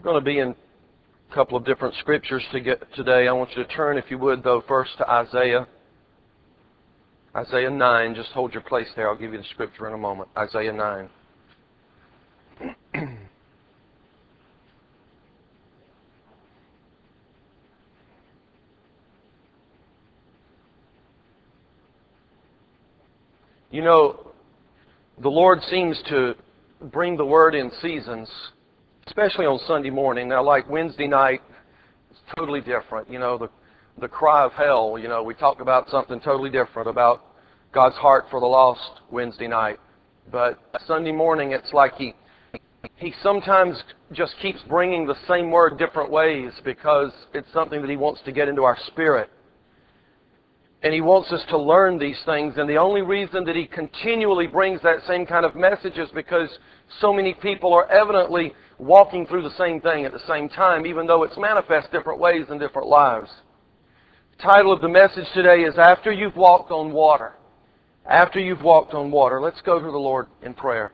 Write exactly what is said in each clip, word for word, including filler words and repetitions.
We're going to be in a couple of different scriptures to get today. I want you to turn, if you would, though, first to Isaiah. Isaiah nine. Just hold your place there. I'll give you the scripture in a moment. Isaiah nine. You know, the Lord seems to bring the Word in seasons, especially on Sunday morning. Now, like Wednesday night, it's totally different. You know, the, the cry of hell, you know, we talk about something totally different, about God's heart for the lost Wednesday night. But Sunday morning, it's like He, he sometimes just keeps bringing the same Word different ways because it's something that He wants to get into our spirit. And He wants us to learn these things. And the only reason that He continually brings that same kind of message is because so many people are evidently walking through the same thing at the same time, even though it's manifest different ways in different lives. The title of the message today is After You've Walked on Water. After You've Walked on Water. Let's go to the Lord in prayer.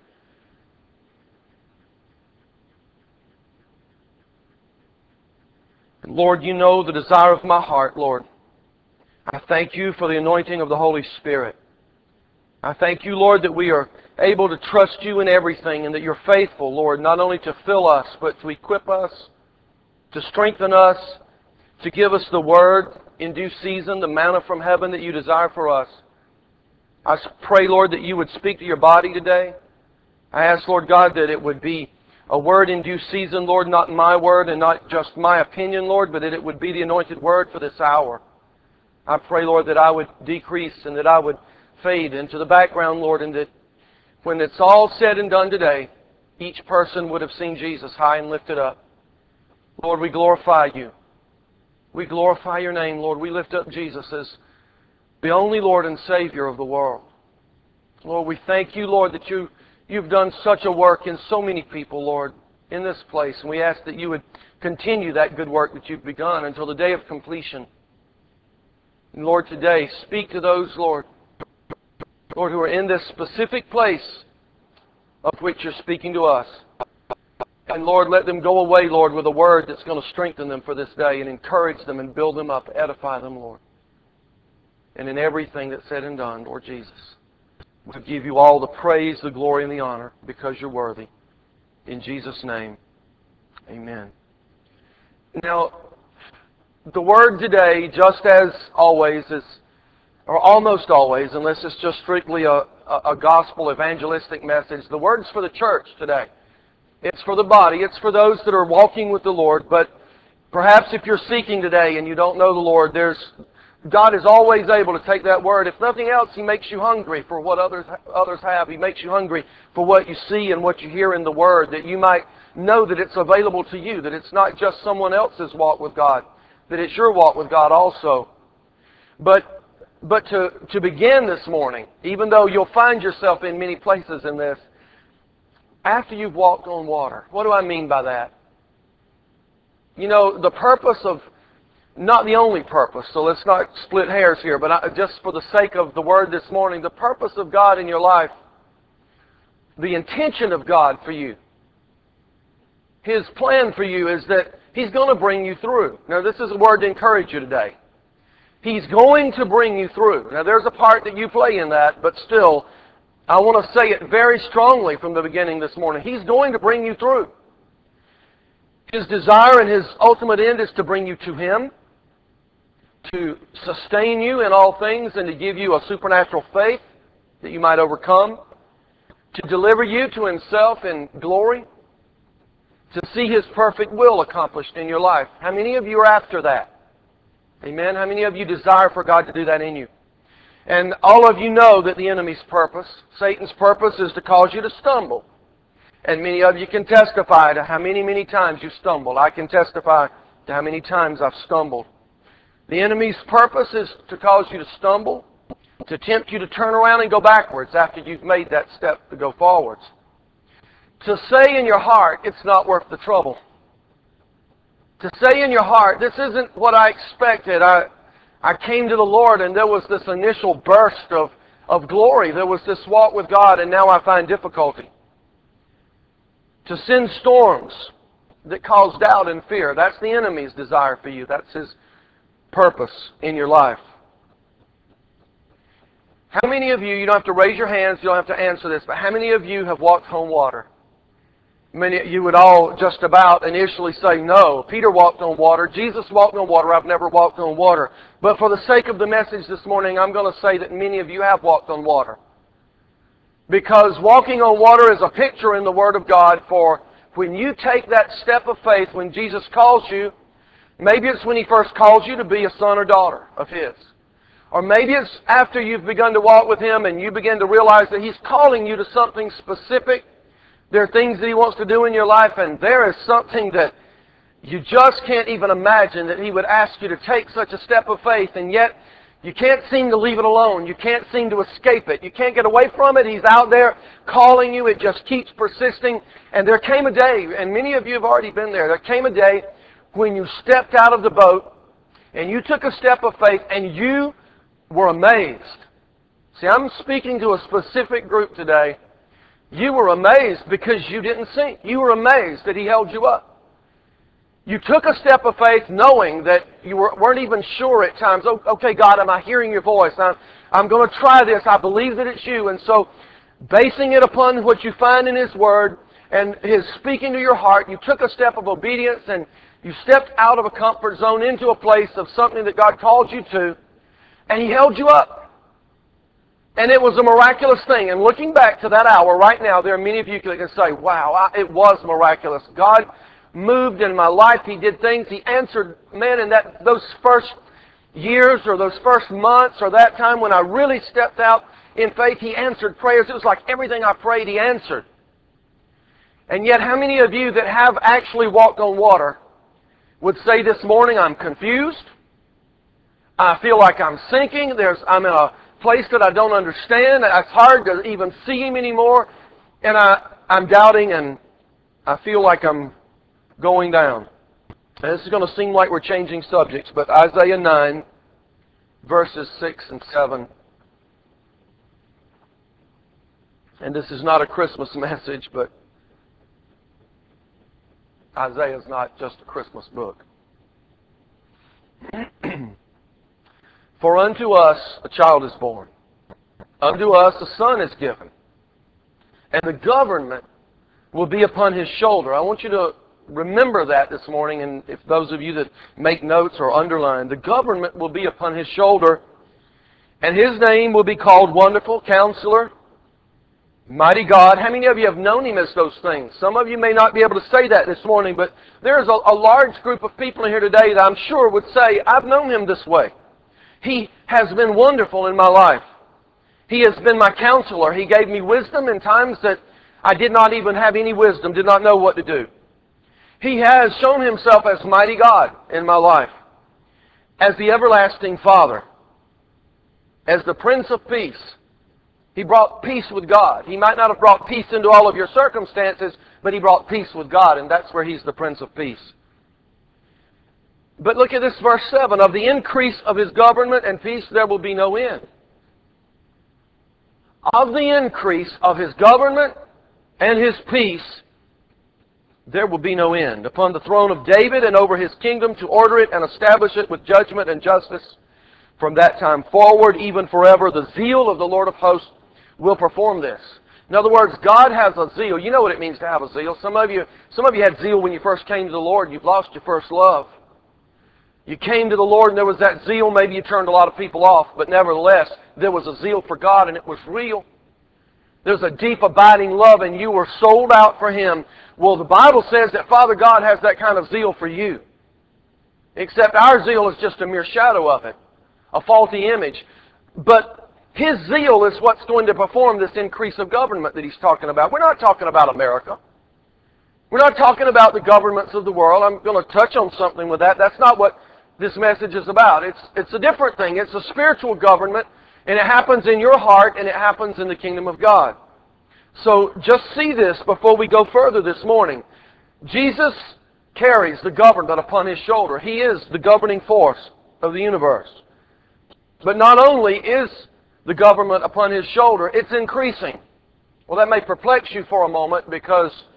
Lord, You know the desire of my heart, Lord. I thank You for the anointing of the Holy Spirit. I thank You, Lord, that we are able to trust You in everything and that You're faithful, Lord, not only to fill us, but to equip us, to strengthen us, to give us the Word in due season, the manna from heaven that You desire for us. I pray, Lord, that You would speak to Your body today. I ask, Lord God, that it would be a word in due season, Lord, not my word and not just my opinion, Lord, but that it would be the anointed word for this hour. I pray, Lord, that I would decrease and that I would fade into the background, Lord, and that when it's all said and done today, each person would have seen Jesus high and lifted up. Lord, we glorify You. We glorify Your name, Lord. We lift up Jesus as the only Lord and Savior of the world. Lord, we thank You, Lord, that you, You've done such a work in so many people, Lord, in this place. And we ask that You would continue that good work that You've begun until the day of completion. And Lord, today, speak to those, Lord, Lord, who are in this specific place of which You're speaking to us. And Lord, let them go away, Lord, with a word that's going to strengthen them for this day and encourage them and build them up, edify them, Lord. And in everything that's said and done, Lord Jesus, we give You all the praise, the glory, and the honor because You're worthy. In Jesus' name, amen. Now, the word today, just as always, is, or almost always, unless it's just strictly a, a, a gospel evangelistic message, the word is for the church today. It's for the body. It's for those that are walking with the Lord. But perhaps if you're seeking today and you don't know the Lord, there's God is always able to take that word. If nothing else, He makes you hungry for what others others have. He makes you hungry for what you see and what you hear in the Word, that you might know that it's available to you, that it's not just someone else's walk with God, that it's your walk with God also. But but to, to begin this morning, even though you'll find yourself in many places in this, after you've walked on water. What do I mean by that? You know, the purpose of, not the only purpose, so let's not split hairs here, but I, just for the sake of the word this morning, the purpose of God in your life, the intention of God for you, His plan for you is that He's going to bring you through. Now, this is a word to encourage you today. He's going to bring you through. Now, there's a part that you play in that, but still, I want to say it very strongly from the beginning this morning. He's going to bring you through. His desire and His ultimate end is to bring you to Him, to sustain you in all things and to give you a supernatural faith that you might overcome, to deliver you to Himself in glory, to see His perfect will accomplished in your life. How many of you are after that? Amen? How many of you desire for God to do that in you? And all of you know that the enemy's purpose, Satan's purpose, is to cause you to stumble. And many of you can testify to how many, many times you stumbled. I can testify to how many times I've stumbled. The enemy's purpose is to cause you to stumble, to tempt you to turn around and go backwards after you've made that step to go forwards. To say in your heart, it's not worth the trouble. To say in your heart, this isn't what I expected. I, I came to the Lord and there was this initial burst of, of glory. There was this walk with God and now I find difficulty. To send storms that cause doubt and fear. That's the enemy's desire for you. That's his purpose in your life. How many of you, you don't have to raise your hands, you don't have to answer this, but how many of you have walked on water? Many, you would all just about initially say no. Peter walked on water. Jesus walked on water. I've never walked on water. But for the sake of the message this morning, I'm going to say that many of you have walked on water. Because walking on water is a picture in the Word of God for when you take that step of faith, when Jesus calls you, maybe it's when He first calls you to be a son or daughter of His. Or maybe it's after you've begun to walk with Him and you begin to realize that He's calling you to something specific. There are things that He wants to do in your life, and there is something that you just can't even imagine that He would ask you to take such a step of faith, and yet you can't seem to leave it alone. You can't seem to escape it. You can't get away from it. He's out there calling you. It just keeps persisting. And there came a day, and many of you have already been there, there came a day when you stepped out of the boat and you took a step of faith and you were amazed. See, I'm speaking to a specific group today. You were amazed because you didn't sink. You were amazed that He held you up. You took a step of faith knowing that you were, weren't even sure at times. Oh, okay, God, am I hearing your voice? I'm, I'm going to try this. I believe that it's you. And so, basing it upon what you find in His Word and His speaking to your heart, you took a step of obedience and you stepped out of a comfort zone into a place of something that God called you to, and He held you up. And it was a miraculous thing. And looking back to that hour right now, there are many of you that can say, wow, I, it was miraculous. God moved in my life. He did things. He answered, man, in that those first years or those first months or that time when I really stepped out in faith, He answered prayers. It was like everything I prayed, He answered. And yet, how many of you that have actually walked on water would say this morning, I'm confused. I feel like I'm sinking. There's, I'm in a place that I don't understand. It's hard to even see Him anymore. And I, I'm doubting and I feel like I'm going down. And this is going to seem like we're changing subjects, but Isaiah nine, verses six and seven. And this is not a Christmas message, but Isaiah is not just a Christmas book. For unto us a child is born, unto us a son is given, and the government will be upon His shoulder. I want you to remember that this morning, and if those of you that make notes or underline, the government will be upon His shoulder, and His name will be called Wonderful Counselor, Mighty God. How many of you have known Him as those things? Some of you may not be able to say that this morning, but there's a, a large group of people in here today that I'm sure would say, I've known Him this way. He has been wonderful in my life. He has been my counselor. He gave me wisdom in times that I did not even have any wisdom, did not know what to do. He has shown Himself as mighty God in my life, as the everlasting Father, as the Prince of Peace. He brought peace with God. He might not have brought peace into all of your circumstances, but He brought peace with God, and that's where He's the Prince of Peace. But look at this verse seven. Of the increase of His government and peace there will be no end. Of the increase of His government and His peace there will be no end. Upon the throne of David and over His kingdom, to order it and establish it with judgment and justice from that time forward, even forever. The zeal of the Lord of hosts will perform this. In other words, God has a zeal. You know what it means to have a zeal. Some of you, some of you had zeal when you first came to the Lord. You've lost your first love. You came to the Lord and there was that zeal. Maybe you turned a lot of people off, but nevertheless, there was a zeal for God and it was real. There's a deep abiding love and you were sold out for Him. Well, the Bible says that Father God has that kind of zeal for you. Except our zeal is just a mere shadow of it, a faulty image. But His zeal is what's going to perform this increase of government that He's talking about. We're not talking about America. We're not talking about the governments of the world. I'm going to touch on something with that. That's not what this message is about. It's, it's a different thing. It's a spiritual government, and it happens in your heart, and it happens in the kingdom of God. So just see this before we go further this morning. Jesus carries the government upon His shoulder. He is the governing force of the universe. But not only is the government upon His shoulder, it's increasing. Well, that may perplex you for a moment because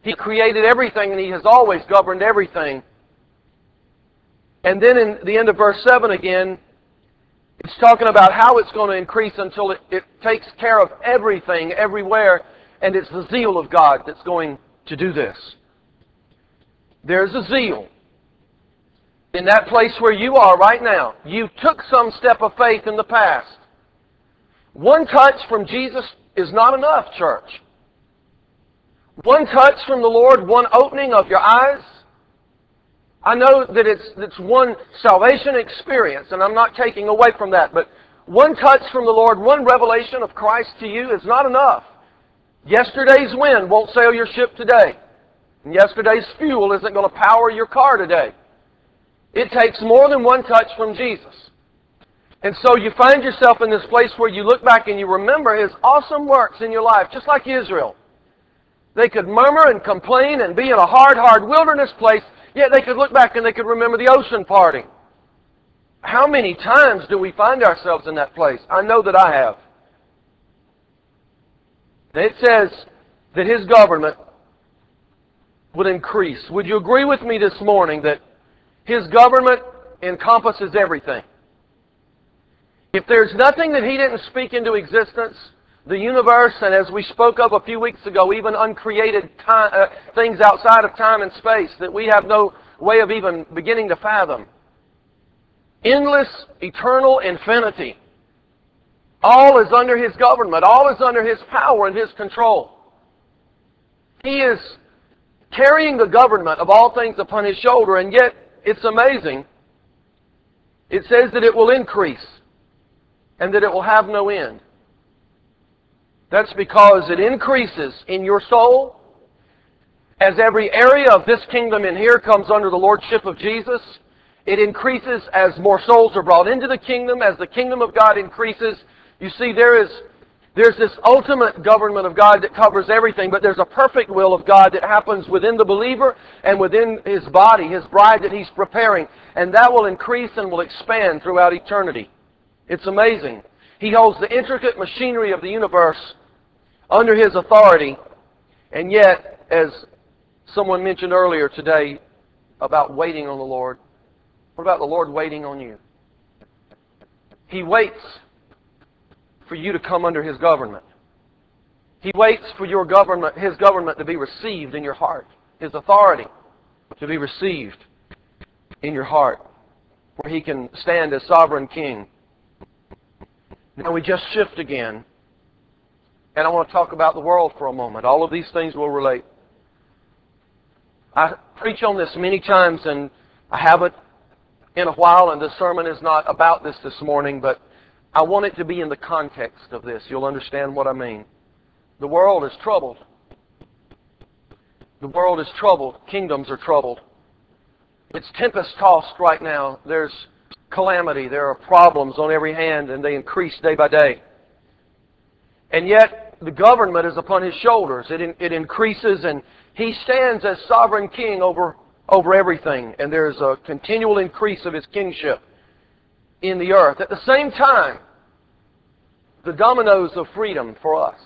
He created everything, and He has always governed everything. And then in the end of verse seven again, it's talking about how it's going to increase until it, it takes care of everything, everywhere, and it's the zeal of God that's going to do this. There's a zeal. In that place where you are right now, you took some step of faith in the past. One touch from Jesus is not enough, church. One touch from the Lord, one opening of your eyes. I know that it's, it's one salvation experience, and I'm not taking away from that, but one touch from the Lord, one revelation of Christ to you is not enough. Yesterday's wind won't sail your ship today. And yesterday's fuel isn't going to power your car today. It takes more than one touch from Jesus. And so you find yourself in this place where you look back and you remember His awesome works in your life, just like Israel. They could murmur and complain and be in a hard, hard wilderness place, yet they could look back and they could remember the ocean parting. How many times do we find ourselves in that place? I know that I have. It says that His government would increase. Would you agree with me this morning that His government encompasses everything? If there's nothing that He didn't speak into existence, the universe, and as we spoke of a few weeks ago, even uncreated time, uh, things outside of time and space that we have no way of even beginning to fathom. Endless, eternal infinity. All is under His government. All is under His power and His control. He is carrying the government of all things upon His shoulder, and yet it's amazing. It says that it will increase and that it will have no end. That's because it increases in your soul as every area of this kingdom in here comes under the lordship of Jesus. It increases as more souls are brought into the kingdom, as the kingdom of God increases. You see, there is there's this ultimate government of God that covers everything, but there's a perfect will of God that happens within the believer and within His body, His bride that He's preparing, and that will increase and will expand throughout eternity. It's amazing. He holds the intricate machinery of the universe under His authority, and yet, as someone mentioned earlier today about waiting on the Lord, what about the Lord waiting on you? He waits for you to come under His government. He waits for your government, His government to be received in your heart, His authority to be received in your heart, where He can stand as sovereign King. Now we just shift again, and I want to talk about the world for a moment. All of these things will relate. I preach on this many times, and I haven't in a while, and the sermon is not about this this morning, but I want it to be in the context of this. You'll understand what I mean. The world is troubled. The world is troubled. Kingdoms are troubled. It's tempest-tossed right now. There's calamity. There are problems on every hand, and they increase day by day. And yet, the government is upon His shoulders. It, in, it increases, and He stands as sovereign King over, over everything. And there's a continual increase of His kingship in the earth. At the same time, the dominoes of freedom for us.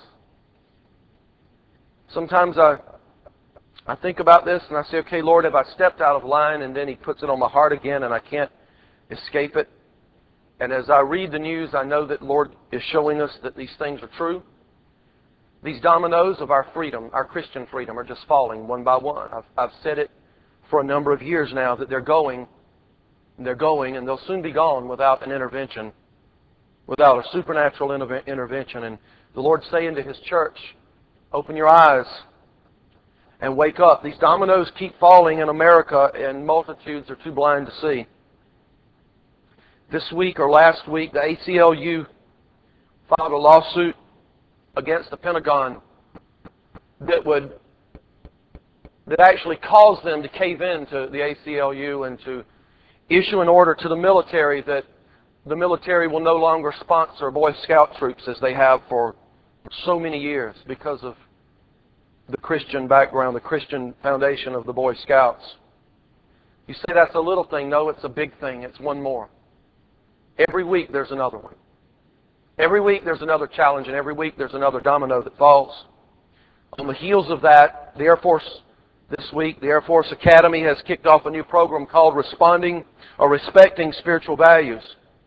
Sometimes I, I think about this and I say, okay, Lord, have I stepped out of line? And then He puts it on my heart again and I can't escape it. And as I read the news, I know that the Lord is showing us that these things are true. These dominoes of our freedom, our Christian freedom, are just falling one by one. I've, I've said it for a number of years now that they're going, and they're going, and they'll soon be gone without an intervention, without a supernatural interve- intervention. And the Lord's saying to His church, open your eyes and wake up. These dominoes keep falling in America, and multitudes are too blind to see. This week or last week, the A C L U filed a lawsuit against the Pentagon that would that actually caused them to cave in to the A C L U and to issue an order to the military that the military will no longer sponsor Boy Scout troops as they have for so many years because of the Christian background, the Christian foundation of the Boy Scouts. You say that's a little thing. No, it's a big thing. It's one more. Every week there's another one. Every week there's another challenge, and every week there's another domino that falls. On the heels of that, the Air Force This week, the Air Force Academy has kicked off a new program called Responding or Respecting Spiritual Values,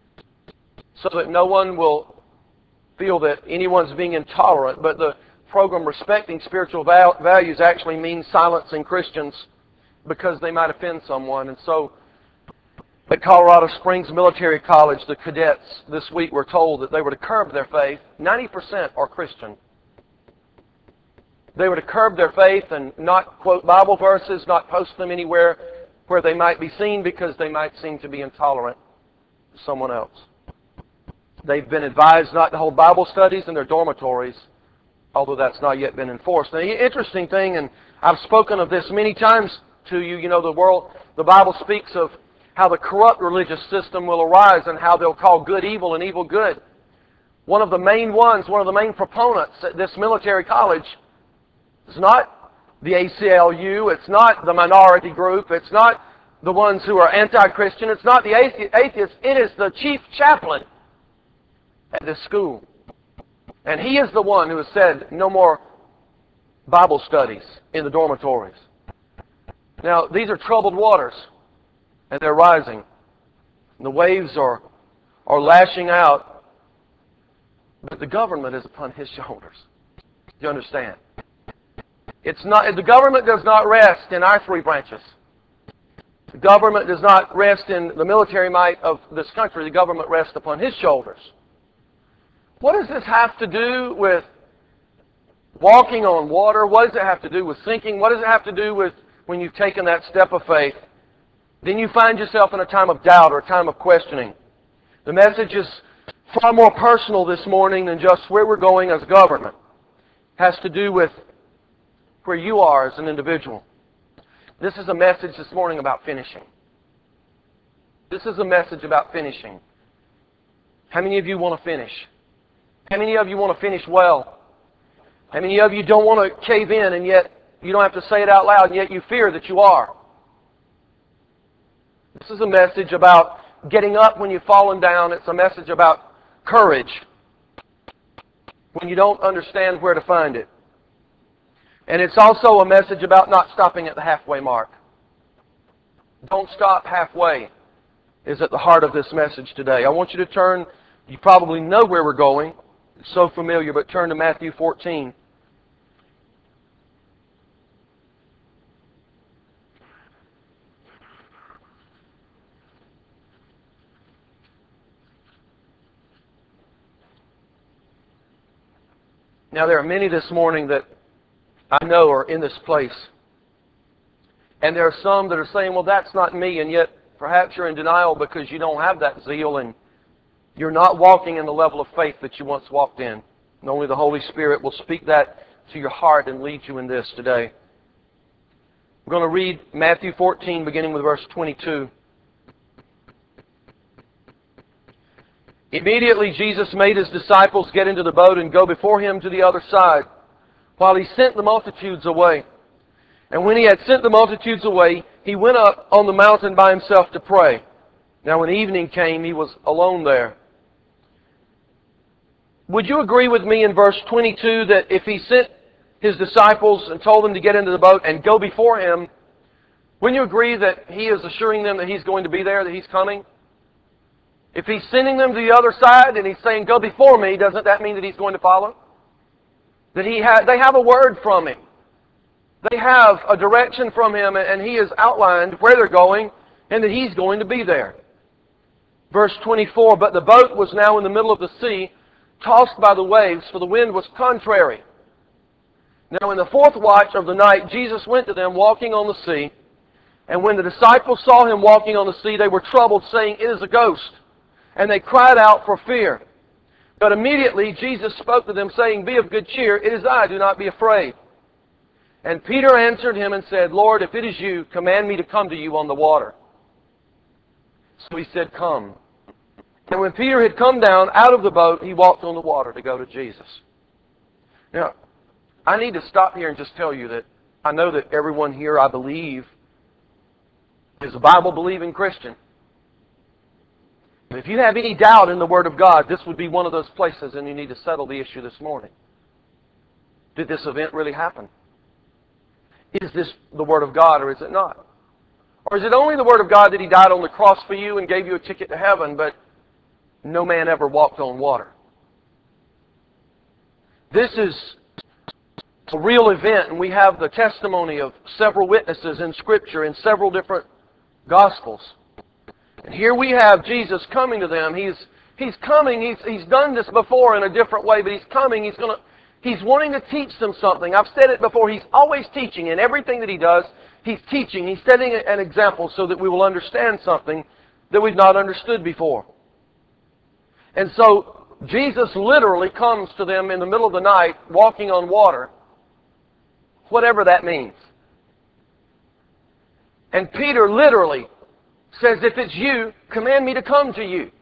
so that no one will feel that anyone's being intolerant. But the program Respecting Spiritual Values actually means silencing Christians because they might offend someone. And so at Colorado Springs Military College, the cadets this week were told that they were to curb their faith. ninety percent are Christian. They were to curb their faith and not quote Bible verses, not post them anywhere where they might be seen because they might seem to be intolerant to someone else. They've been advised not to hold Bible studies in their dormitories, although that's not yet been enforced. Now, the interesting thing, and I've spoken of this many times to you, you know, the world, the Bible speaks of how the corrupt religious system will arise and how they'll call good evil and evil good. One of the main ones, one of the main proponents at this military college is not the A C L U, it's not the minority group, it's not the ones who are anti-Christian, it's not the atheists, it is the chief chaplain at this school. And he is the one who has said no more Bible studies in the dormitories. Now, these are troubled waters, and they're rising. The waves are, are lashing out, but the government is upon his shoulders. Do you understand? It's not, the government does not rest in our three branches. The government does not rest in the military might of this country. The government rests upon his shoulders. What does this have to do with walking on water? What does it have to do with sinking? What does it have to do with when you've taken that step of faith? Then you find yourself in a time of doubt or a time of questioning. The message is far more personal this morning than just where we're going as a government. It has to do with where you are as an individual. This is a message this morning about finishing. This is a message about finishing. How many of you want to finish? How many of you want to finish well? How many of you don't want to cave in, and yet you don't have to say it out loud, and yet you fear that you are? This is a message about getting up when you've fallen down. It's a message about courage when you don't understand where to find it. And it's also a message about not stopping at the halfway mark. Don't stop halfway is at the heart of this message today. I want you to turn, you probably know where we're going. It's so familiar, but turn to Matthew fourteen. Now, there are many this morning that I know are in this place. And there are some that are saying, well, that's not me. And yet, perhaps you're in denial because you don't have that zeal and you're not walking in the level of faith that you once walked in. And only the Holy Spirit will speak that to your heart and lead you in this today. We're going to read Matthew fourteen, beginning with verse twenty-two. Immediately Jesus made his disciples get into the boat and go before him to the other side, while he sent the multitudes away. And when he had sent the multitudes away, he went up on the mountain by himself to pray. Now when evening came, he was alone there. Would you agree with me in verse twenty-two that if he sent his disciples and told them to get into the boat and go before him, wouldn't you agree that he is assuring them that he's going to be there, that he's coming? If he's sending them to the other side and he's saying, go before me, doesn't that mean that he's going to follow? That he ha- they have a word from him. They have a direction from him, and he has outlined where they're going and that he's going to be there. Verse twenty-four, but the boat was now in the middle of the sea, tossed by the waves, for the wind was contrary. Now in the fourth watch of the night, Jesus went to them walking on the sea. And when the disciples saw him walking on the sea, they were troubled, saying, it is a ghost. And they cried out for fear. But immediately Jesus spoke to them, saying, be of good cheer, it is I, do not be afraid. And Peter answered him and said, Lord, if it is you, command me to come to you on the water. So he said, come. And when Peter had come down out of the boat, he walked on the water to go to Jesus. Now, I need to stop here and just tell you that I know that everyone here, I believe, is a Bible-believing Christian. If you have any doubt in the Word of God, this would be one of those places, and you need to settle the issue this morning. Did this event really happen? Is this the Word of God or is it not? Or is it only the Word of God that He died on the cross for you and gave you a ticket to heaven, but no man ever walked on water? This is a real event, and we have the testimony of several witnesses in Scripture in several different Gospels. And here we have Jesus coming to them. He's He's coming. He's He's done this before in a different way, but He's coming. He's going to He's wanting to teach them something. I've said it before. He's always teaching. In everything that He does, He's teaching. He's setting an example so that we will understand something that we've not understood before. And so Jesus literally comes to them in the middle of the night, walking on water, whatever that means. And Peter literally says, if it's you, command me to come to you.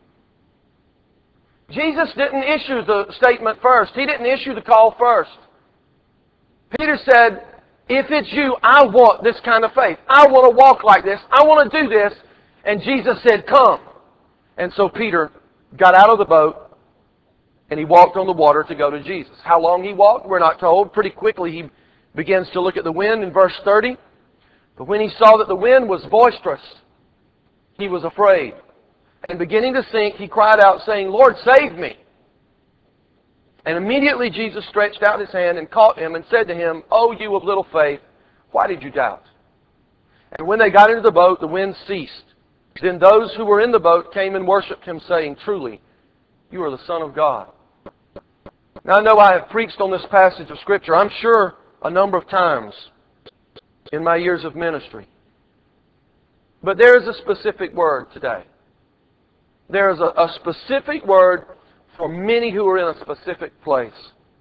Jesus didn't issue the statement first. He didn't issue the call first. Peter said, if it's you, I want this kind of faith. I want to walk like this. I want to do this. And Jesus said, come. And so Peter got out of the boat and he walked on the water to go to Jesus. How long he walked, we're not told. Pretty quickly he begins to look at the wind in verse thirty. But when he saw that the wind was boisterous, he was afraid. And beginning to sink, he cried out, saying, Lord, save me. And immediately Jesus stretched out His hand and caught him and said to him, O you of little faith, why did you doubt? And when they got into the boat, the wind ceased. Then those who were in the boat came and worshipped Him, saying, truly, you are the Son of God. Now I know I have preached on this passage of Scripture, I'm sure, a number of times in my years of ministry. But there is a specific word today. There is a, a specific word for many who are in a specific place.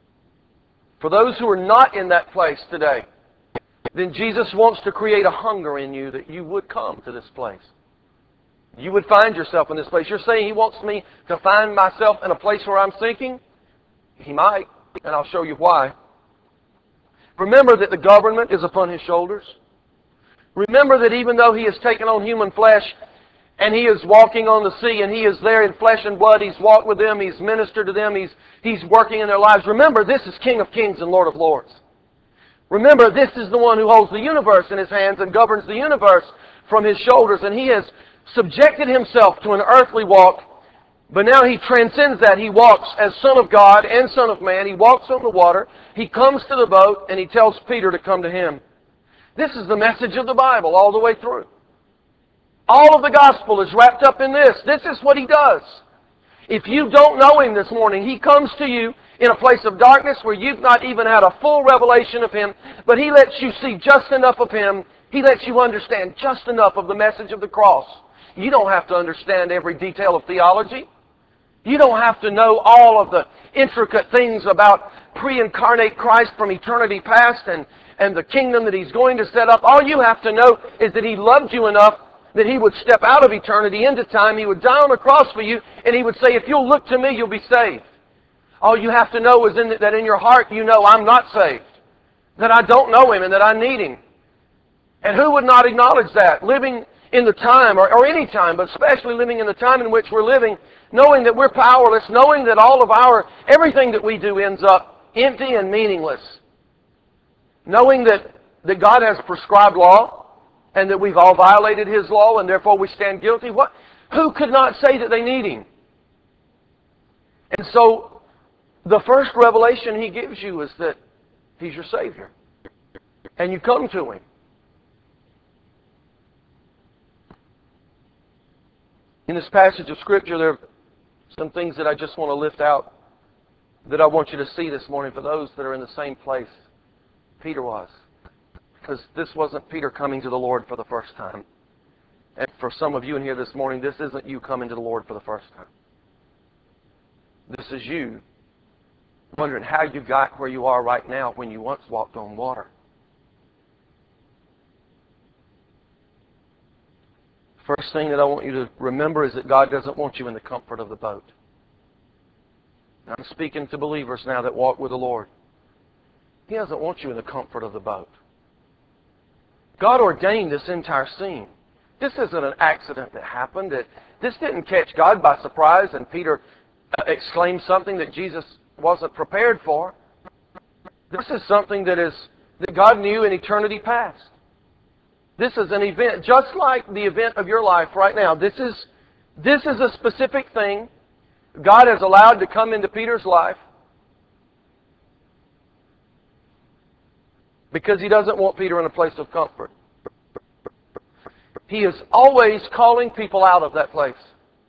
For those who are not in that place today, then Jesus wants to create a hunger in you that you would come to this place. You would find yourself in this place. You're saying He wants me to find myself in a place where I'm sinking? He might, and I'll show you why. Remember that the government is upon His shoulders. Remember that even though He has taken on human flesh, and He is walking on the sea, and He is there in flesh and blood. He's walked with them. He's ministered to them. He's, he's working in their lives. Remember, this is King of Kings and Lord of Lords. Remember, this is the one who holds the universe in His hands and governs the universe from His shoulders. And He has subjected Himself to an earthly walk, but now He transcends that. He walks as Son of God and Son of Man. He walks on the water. He comes to the boat, and He tells Peter to come to Him. This is the message of the Bible all the way through. All of the gospel is wrapped up in this. This is what He does. If you don't know Him this morning, He comes to you in a place of darkness where you've not even had a full revelation of Him, but He lets you see just enough of Him. He lets you understand just enough of the message of the cross. You don't have to understand every detail of theology. You don't have to know all of the intricate things about pre-incarnate Christ from eternity past and, and the kingdom that He's going to set up. All you have to know is that He loved you enough that He would step out of eternity into time. He would die on the cross for you, and He would say, if you'll look to me, you'll be saved. All you have to know is in the, that in your heart you know I'm not saved, that I don't know Him and that I need Him. And who would not acknowledge that? Living in the time, or, or any time, but especially living in the time in which we're living, knowing that we're powerless, knowing that all of our, everything that we do ends up empty and meaningless. Knowing that, that God has prescribed law, and that we've all violated His law, and therefore we stand guilty. What? Who could not say that they need Him? And so, the first revelation He gives you is that He's your Savior. And you come to Him. In this passage of Scripture, there are some things that I just want to lift out that I want you to see this morning for those that are in the same place Peter was. Because this wasn't Peter coming to the Lord for the first time. And for some of you in here this morning, this isn't you coming to the Lord for the first time. This is you wondering how you got where you are right now when you once walked on water. First thing that I want you to remember is that God doesn't want you in the comfort of the boat. I'm speaking to believers now that walk with the Lord. He doesn't want you in the comfort of the boat. God ordained this entire scene. This isn't an accident that happened. It, this didn't catch God by surprise and Peter exclaimed something that Jesus wasn't prepared for. This is something that is that God knew in eternity past. This is an event, just like the event of your life right now. This is, this is a specific thing God has allowed to come into Peter's life because He doesn't want Peter in a place of comfort. He is always calling people out of that place.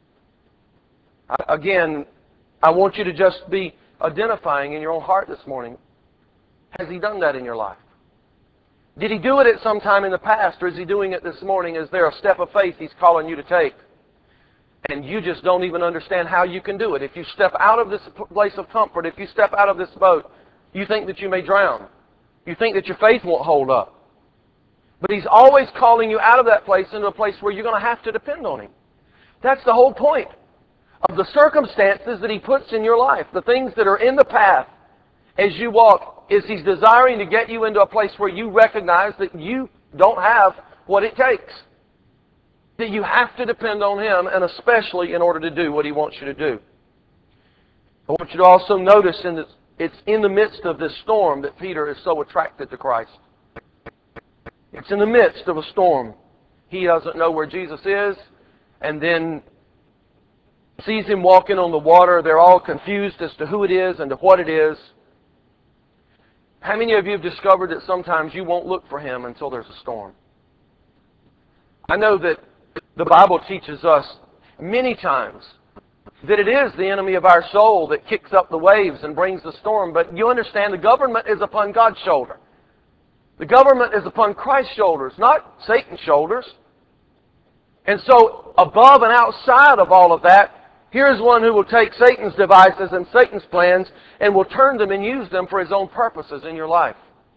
Again, I want you to just be identifying in your own heart this morning. Has He done that in your life? Did He do it at some time in the past, or is He doing it this morning? Is there a step of faith He's calling you to take? And you just don't even understand how you can do it. If you step out of this place of comfort, if you step out of this boat, you think that you may drown. You think that your faith won't hold up. But He's always calling you out of that place into a place where you're going to have to depend on Him. That's the whole point of the circumstances that He puts in your life, the things that are in the path as you walk, is He's desiring to get you into a place where you recognize that you don't have what it takes. That you have to depend on Him, and especially in order to do what He wants you to do. I want you to also notice in this, it's in the midst of this storm that Peter is so attracted to Christ. It's in the midst of a storm. He doesn't know where Jesus is, and then sees Him walking on the water. They're all confused as to who it is and to what it is. How many of you have discovered that sometimes you won't look for Him until there's a storm? I know that the Bible teaches us many times that it is the enemy of our soul that kicks up the waves and brings the storm, but you understand the government is upon God's shoulder. The government is upon Christ's shoulders, not Satan's shoulders. And so, above and outside of all of that, here's one who will take Satan's devices and Satan's plans and will turn them and use them for his own purposes in your life.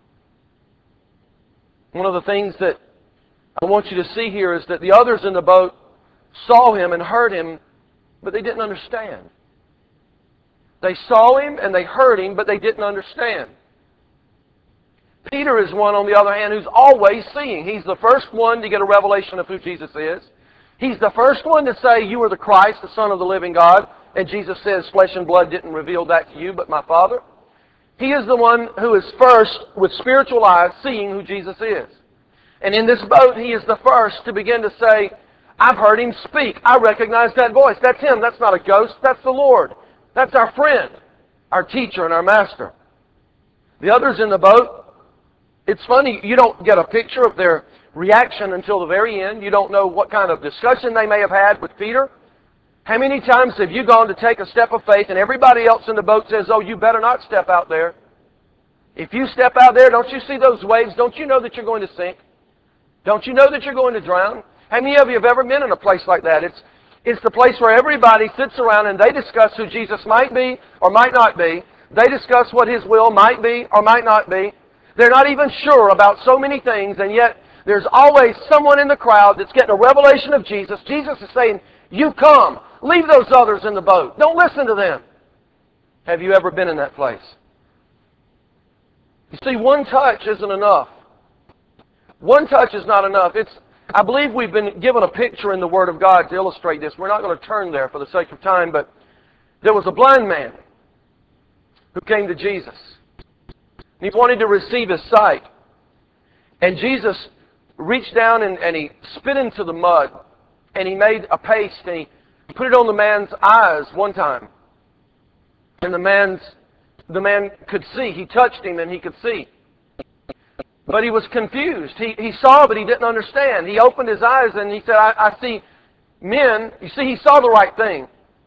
One of the things that I want you to see here is that the others in the boat saw Him and heard Him, but they didn't understand. They saw Him and they heard Him, but they didn't understand. Peter is one, on the other hand, who's always seeing. He's the first one to get a revelation of who Jesus is. He's the first one to say, "You are the Christ, the Son of the living God." And Jesus says, "Flesh and blood didn't reveal that to you, but my Father." He is the one who is first, with spiritual eyes, seeing who Jesus is. And in this boat, he is the first to begin to say, "I've heard Him speak. I recognize that voice. That's Him. That's not a ghost. That's the Lord. That's our friend, our teacher, and our master." The others in the boat, it's funny, you don't get a picture of their reaction until the very end. You don't know what kind of discussion they may have had with Peter. How many times have you gone to take a step of faith and everybody else in the boat says, "Oh, you better not step out there. If you step out there, don't you see those waves? Don't you know that you're going to sink? Don't you know that you're going to drown?" How many of you have ever been in a place like that? It's, it's the place where everybody sits around and they discuss who Jesus might be or might not be. They discuss what His will might be or might not be. They're not even sure about so many things, and yet there's always someone in the crowd that's getting a revelation of Jesus. Jesus is saying, "You come. Leave those others in the boat. Don't listen to them." Have you ever been in that place? You see, one touch isn't enough. One touch is not enough. It's, I believe we've been given a picture in the Word of God to illustrate this. We're not going to turn there for the sake of time, but there was a blind man who came to Jesus. He wanted to receive his sight. And Jesus reached down and, and He spit into the mud, and He made a paste, and He put it on the man's eyes one time. And the man's, the man could see. He touched him and he could see. But he was confused. He, he saw, but he didn't understand. He opened his eyes and he said, I, I see men. You see, he saw the right thing.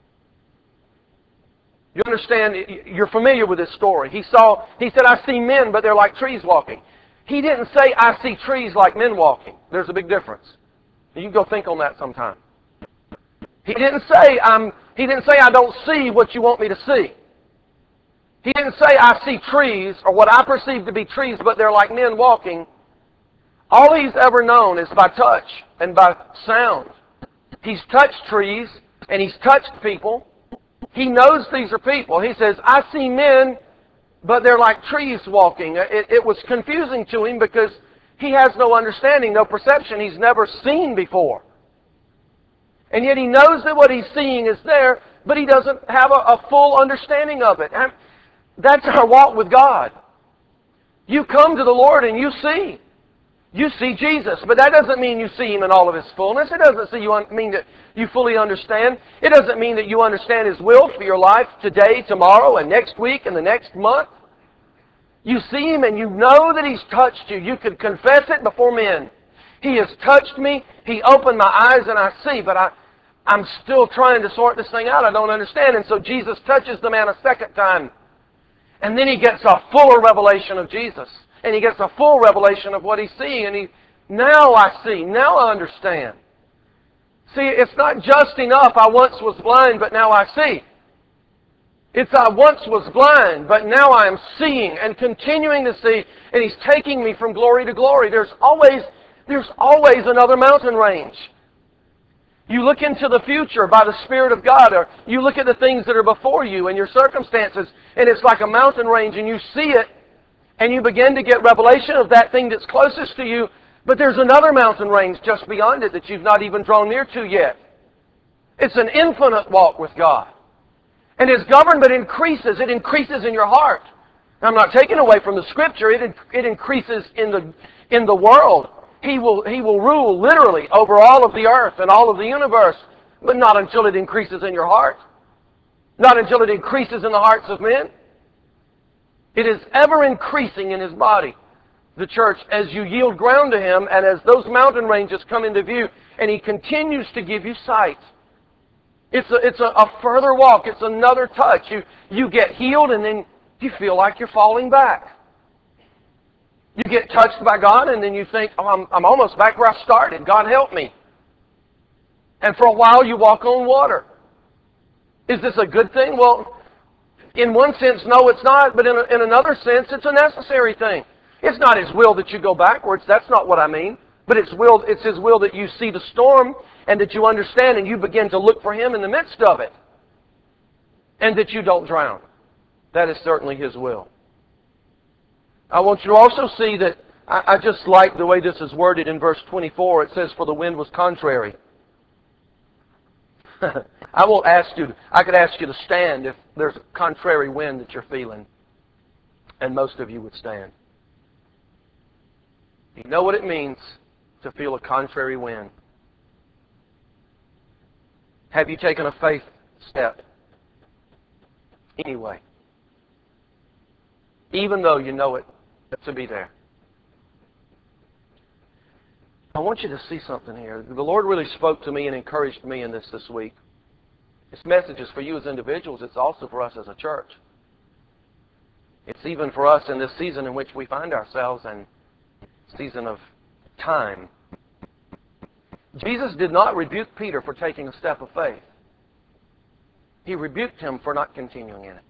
You understand? You're familiar with this story. He saw, he said, "I see men, but they're like trees walking." He didn't say, "I see trees like men walking." There's a big difference. You can go think on that sometime. He didn't say, I'm, he didn't say, "I don't see what you want me to see." He didn't say, "I see trees, or what I perceive to be trees, but they're like men walking." All he's ever known is by touch and by sound. He's touched trees, and he's touched people. He knows these are people. He says, "I see men, but they're like trees walking." It, it was confusing to him because he has no understanding, no perception. He's never seen before. And yet he knows that what he's seeing is there, but he doesn't have a, a full understanding of it. And that's our walk with God. You come to the Lord and you see. You see Jesus, but that doesn't mean you see Him in all of His fullness. It doesn't see you un- mean that you fully understand. It doesn't mean that you understand His will for your life today, tomorrow, and next week, and the next month. You see Him and you know that He's touched you. You could confess it before men. He has touched me. He opened my eyes and I see, but I, I'm still trying to sort this thing out. I don't understand. And so Jesus touches the man a second time. And then he gets a fuller revelation of Jesus. And he gets a full revelation of what he's seeing. And he, now I see. Now I understand. See, it's not just enough, I once was blind, but now I see. It's I once was blind, but now I am seeing and continuing to see. And He's taking me from glory to glory. There's always, there's always another mountain range. You look into the future by the Spirit of God, or you look at the things that are before you and your circumstances, and it's like a mountain range, and you see it, and you begin to get revelation of that thing that's closest to you, but there's another mountain range just beyond it that you've not even drawn near to yet. It's an infinite walk with God. And His government increases. It increases in your heart. I'm not taking away from the Scripture. It, it increases in the, in the world. He will, he will rule literally over all of the earth and all of the universe, but not until it increases in your heart. Not until it increases in the hearts of men. It is ever increasing in His body, the church, as you yield ground to Him and as those mountain ranges come into view, and He continues to give you sight. It's a, it's a, a further walk. It's another touch. You, you get healed and then you feel like you're falling back. You get touched by God and then you think, oh, I'm, I'm almost back where I started. God help me. And for a while you walk on water. Is this a good thing? Well, in one sense, no, it's not. But in, a, in another sense, it's a necessary thing. It's not His will that you go backwards. That's not what I mean. But it's, will, it's His will that you see the storm and that you understand and you begin to look for Him in the midst of it. And that you don't drown. That is certainly His will. I want you to also see that, I, I just like the way this is worded in verse twenty-four. It says, for the wind was contrary. I won't ask you, I could ask you to stand if there's a contrary wind that you're feeling. And most of you would stand. You know what it means to feel a contrary wind. Have you taken a faith step? Anyway. Even though you know it to be there. I want you to see something here. The Lord really spoke to me and encouraged me in this this week. This message is for you as individuals. It's also for us as a church. It's even for us in this season in which we find ourselves and season of time. Jesus did not rebuke Peter for taking a step of faith. He rebuked him for not continuing in it.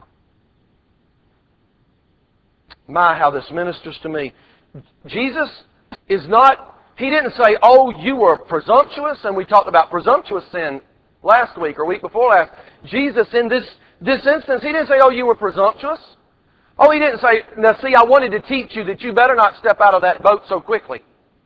My, how this ministers to me. Jesus is not, He didn't say, oh, you were presumptuous, and we talked about presumptuous sin last week or week before last. Jesus, in this, this instance, He didn't say, oh, you were presumptuous. Oh, He didn't say, now see, I wanted to teach you that you better not step out of that boat so quickly.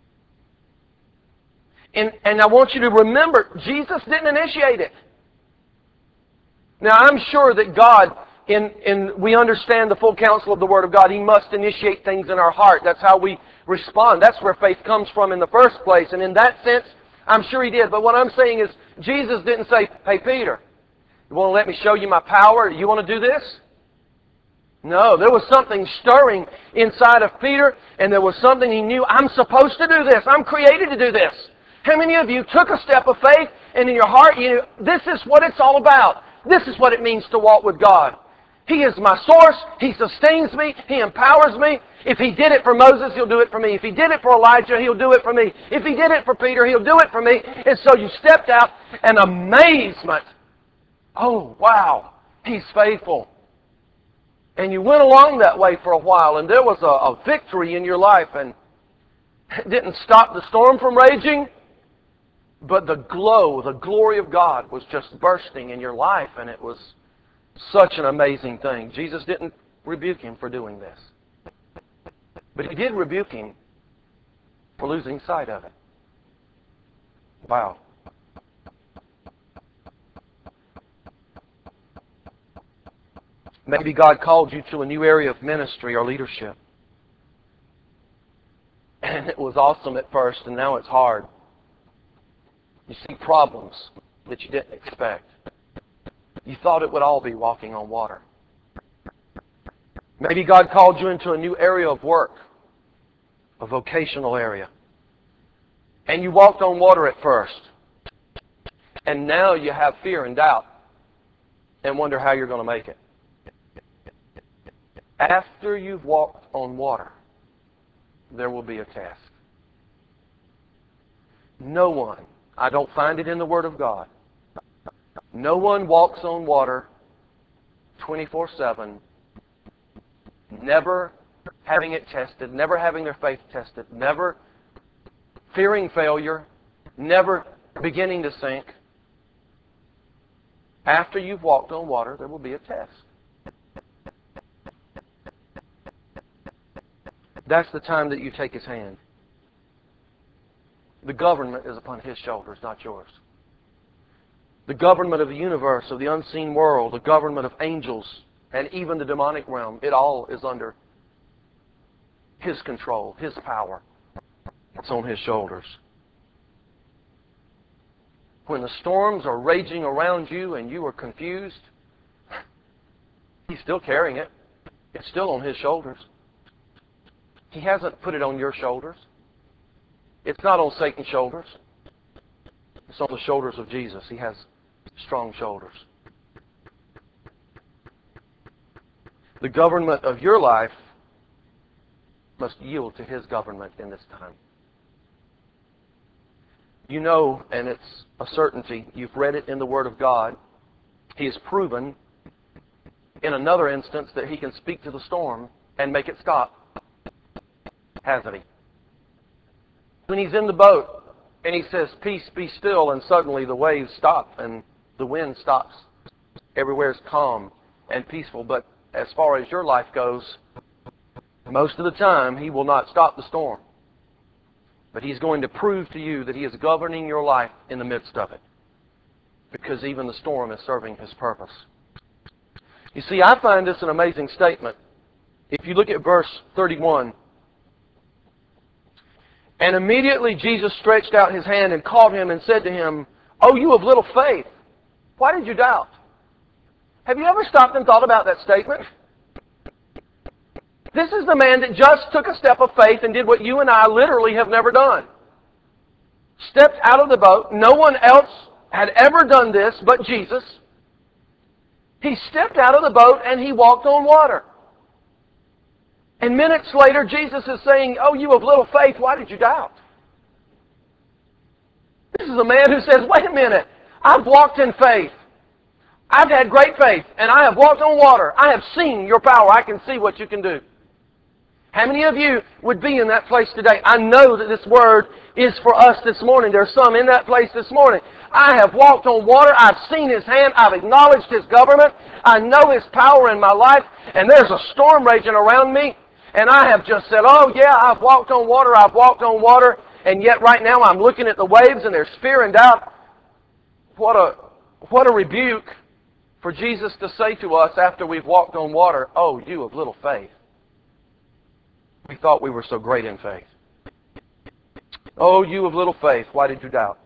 And, and I want you to remember, Jesus didn't initiate it. Now, I'm sure that God, in, in we understand the full counsel of the Word of God, He must initiate things in our heart. That's how we respond. That's where faith comes from in the first place. And in that sense, I'm sure He did. But what I'm saying is, Jesus didn't say, hey, Peter, you want to let me show you my power? You want to do this? No, there was something stirring inside of Peter, and there was something he knew, I'm supposed to do this. I'm created to do this. How many of you took a step of faith, and in your heart, you knew, this is what it's all about. This is what it means to walk with God. He is my source. He sustains me. He empowers me. If He did it for Moses, He'll do it for me. If He did it for Elijah, He'll do it for me. If He did it for Peter, He'll do it for me. And so you stepped out, and amazement. Oh, wow, He's faithful. And you went along that way for a while, and there was a, a victory in your life, and it didn't stop the storm from raging, but the glow, the glory of God was just bursting in your life, and it was such an amazing thing. Jesus didn't rebuke him for doing this, but He did rebuke him for losing sight of it. Wow. Maybe God called you to a new area of ministry or leadership. And it was awesome at first, and now it's hard. You see problems that you didn't expect. You thought it would all be walking on water. Maybe God called you into a new area of work, a vocational area. And you walked on water at first. And now you have fear and doubt and wonder how you're going to make it. After you've walked on water, there will be a test. No one, I don't find it in the Word of God, no one walks on water twenty-four seven, never having it tested, never having their faith tested, never fearing failure, never beginning to sink. After you've walked on water, there will be a test. That's the time that you take His hand. The government is upon His shoulders, not yours. The government of the universe, of the unseen world, the government of angels, and even the demonic realm, it all is under His control, His power. It's on His shoulders. When the storms are raging around you and you are confused, He's still carrying it. It's still on His shoulders. He hasn't put it on your shoulders. It's not on Satan's shoulders. It's on the shoulders of Jesus. He has strong shoulders. The government of your life must yield to His government in this time. You know, and it's a certainty, you've read it in the Word of God, He has proven in another instance that He can speak to the storm and make it stop. Hasn't He? When He's in the boat and He says, "Peace, be still," and suddenly the waves stop and the wind stops. Everywhere is calm and peaceful. But as far as your life goes, most of the time He will not stop the storm. But He's going to prove to you that He is governing your life in the midst of it. Because even the storm is serving His purpose. You see, I find this an amazing statement. If you look at verse thirty-one. And immediately Jesus stretched out His hand and caught him and said to him, "Oh, you of little faith, why did you doubt?" Have you ever stopped and thought about that statement? This is the man that just took a step of faith and did what you and I literally have never done. Stepped out of the boat. No one else had ever done this but Jesus. He stepped out of the boat and He walked on water. And minutes later, Jesus is saying, "Oh, you of little faith, why did you doubt?" This is a man who says, "Wait a minute, I've walked in faith. I've had great faith, and I have walked on water. I have seen your power. I can see what you can do." How many of you would be in that place today? I know that this word is for us this morning. There are some in that place this morning. I have walked on water. I've seen His hand. I've acknowledged His government. I know His power in my life, and there's a storm raging around me. And I have just said, "Oh yeah, I've walked on water, I've walked on water," and yet right now I'm looking at the waves and there's fear and doubt. What a, what a rebuke for Jesus to say to us after we've walked on water, "Oh, you of little faith. We thought we were so great in faith. Oh, you of little faith, why did you doubt?"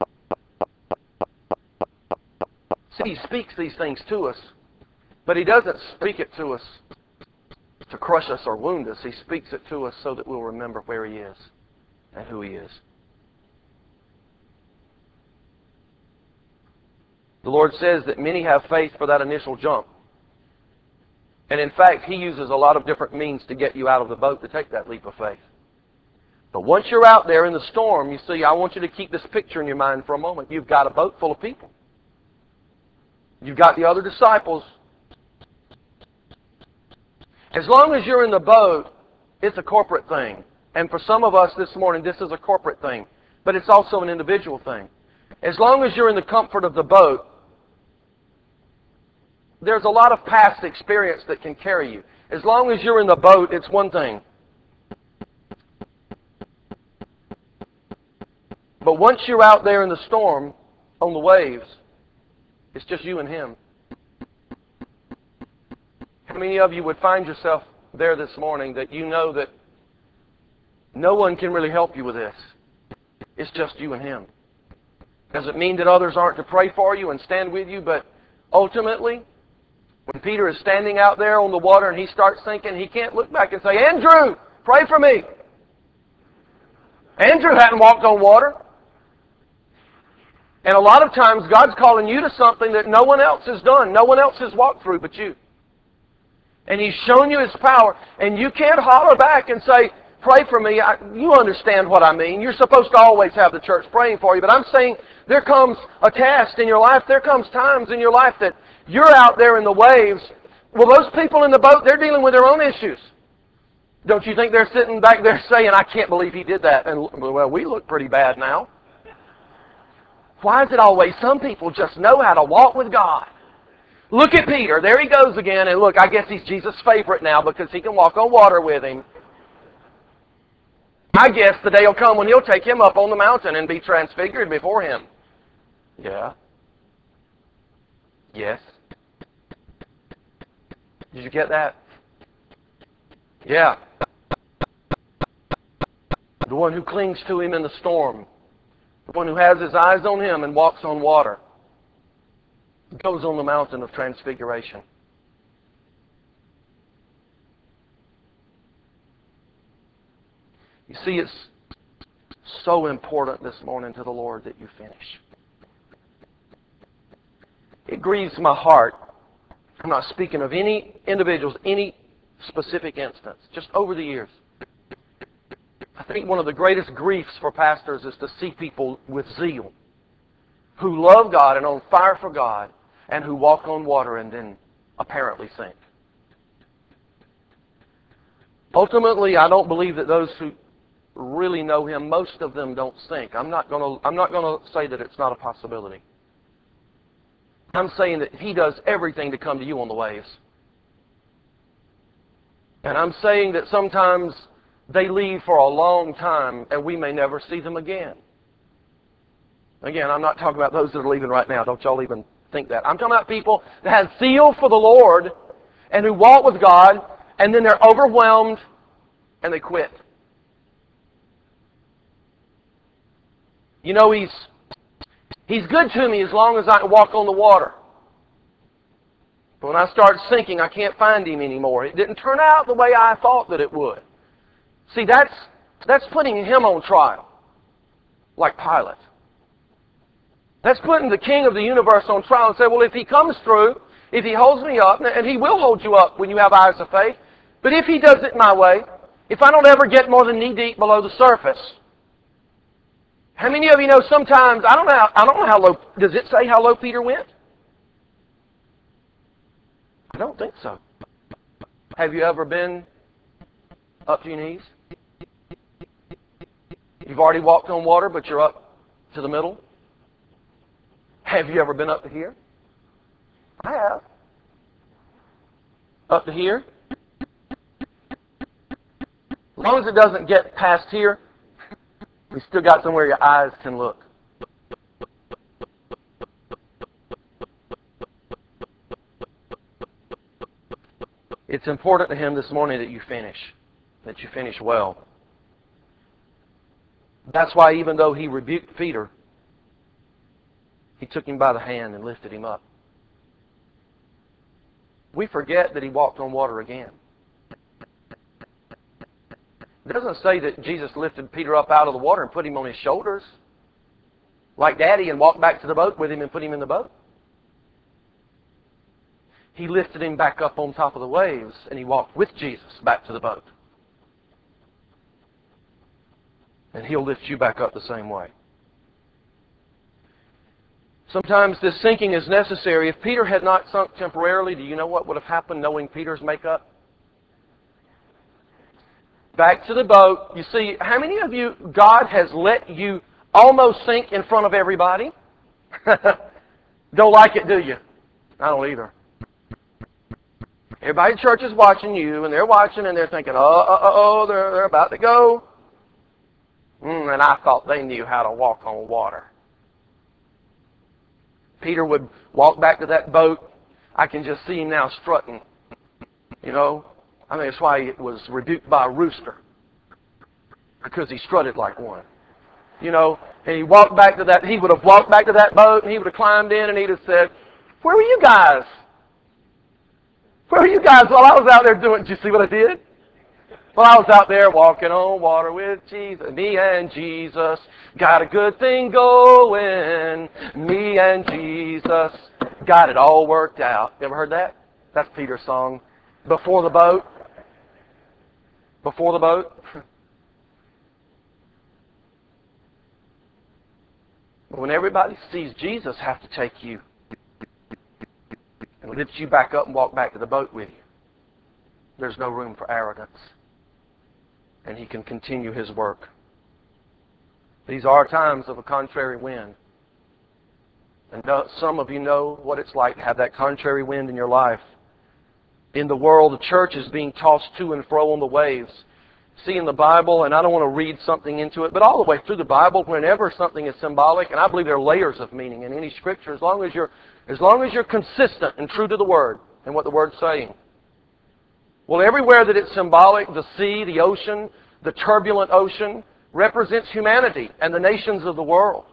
See, He speaks these things to us, but He doesn't speak it to us to crush us or wound us. He speaks it to us so that we'll remember where He is and who He is. The Lord says that many have faith for that initial jump. And in fact, He uses a lot of different means to get you out of the boat to take that leap of faith. But once you're out there in the storm, you see, I want you to keep this picture in your mind for a moment. You've got a boat full of people. You've got the other disciples. As long as you're in the boat, it's a corporate thing. And for some of us this morning, this is a corporate thing. But it's also an individual thing. As long as you're in the comfort of the boat, there's a lot of past experience that can carry you. As long as you're in the boat, it's one thing. But once you're out there in the storm, on the waves, it's just you and Him. How many of you would find yourself there this morning that you know that No one can really help you with this. It's just you and Him. Does it mean that others aren't to pray for you and stand with you? But ultimately, when Peter is standing out there on the water and he starts sinking, he can't look back and say, Andrew, pray for me. Andrew hadn't walked on water. And a lot of times God's calling you to something that no one else has done. No one else has walked through but you. And He's shown you His power. And you can't holler back and say, pray for me. I, you understand what I mean. You're supposed to always have the church praying for you. But I'm saying there comes a test in your life. There comes times in your life that you're out there in the waves. Well, those people in the boat, they're dealing with their own issues. Don't you think they're sitting back there saying, I can't believe he did that. And, well, we look pretty bad now. Why is it always some people just know how to walk with God? Look at Peter. There he goes again. And look, I guess he's Jesus' favorite now because he can walk on water with him. I guess the day will come when He'll take him up on the mountain and be transfigured before Him. Yeah. Yes. Did you get that? Yeah. The one who clings to Him in the storm. The one who has his eyes on Him and walks on water. Goes on the mountain of transfiguration. You see, it's so important this morning to the Lord that you finish. It grieves my heart. I'm not speaking of any individuals, any specific instance, just over the years. I think one of the greatest griefs for pastors is to see people with zeal, who love God and on fire for God, and who walk on water and then apparently sink. Ultimately, I don't believe that those who really know Him, most of them don't sink. I'm not going to, I'm not going to say that it's not a possibility. I'm saying that He does everything to come to you on the waves. And I'm saying that sometimes they leave for a long time and we may never see them again. Again, I'm not talking about those that are leaving right now. Don't y'all even think that. I'm talking about people that have zeal for the Lord and who walk with God and then they're overwhelmed and they quit. You know, He's He's good to me as long as I can walk on the water. But when I start sinking, I can't find Him anymore. It didn't turn out the way I thought that it would. See, that's, that's putting Him on trial, like Pilate. That's putting the King of the universe on trial and say, well, if He comes through, if He holds me up, and He will hold you up when you have eyes of faith, but if He does it my way, if I don't ever get more than knee-deep below the surface, how many of you know sometimes, I don't know how, I don't know how low, does it say how low Peter went? I don't think so. Have you ever been up to your knees? You've already walked on water, but you're up to the middle? Have you ever been up to here? I have. Up to here? As long as it doesn't get past here, you still got somewhere your eyes can look. It's important to Him this morning that you finish, that you finish well. That's why even though He rebuked Peter, He took him by the hand and lifted him up. We forget that He walked on water again. It doesn't say that Jesus lifted Peter up out of the water and put him on His shoulders like Daddy and walked back to the boat with him and put him in the boat. He lifted him back up on top of the waves and He walked with Jesus back to the boat. And He'll lift you back up the same way. Sometimes this sinking is necessary. If Peter had not sunk temporarily, do you know what would have happened knowing Peter's makeup? Back to the boat. You see, how many of you, God has let you almost sink in front of everybody? Don't like it, do you? I don't either. Everybody in church is watching you, and they're watching, and they're thinking, oh, oh, oh, they're, they're about to go. Mm, and I thought they knew how to walk on water. Peter would walk back to that boat. I can just see him now strutting. You know, I mean, that's why he was rebuked by a rooster. because he strutted like one. You know, and he walked back to that, he would have walked back to that boat and he would have climbed in and he'd have said, where were you guys? Where were you guys while I was out there doing, did you see what I did? Well, I was out there walking on water with Jesus. Me and Jesus got a good thing going. Me and Jesus got it all worked out. You ever heard that? That's Peter's song. Before the boat. Before the boat. When everybody sees Jesus have to take you and lift you back up and walk back to the boat with you, there's no room for arrogance. And he can continue his work. These are times of a contrary wind. And some of you know what it's like to have that contrary wind in your life. In the world, the church is being tossed to and fro on the waves. See in the Bible, and I don't want to read something into it, but all the way through the Bible, whenever something is symbolic, and I believe there are layers of meaning in any scripture, as long as you're, as long as you're consistent and true to the Word and what the Word's saying. Well, everywhere that it's symbolic, the sea, the ocean, the turbulent ocean, represents humanity and the nations of the world.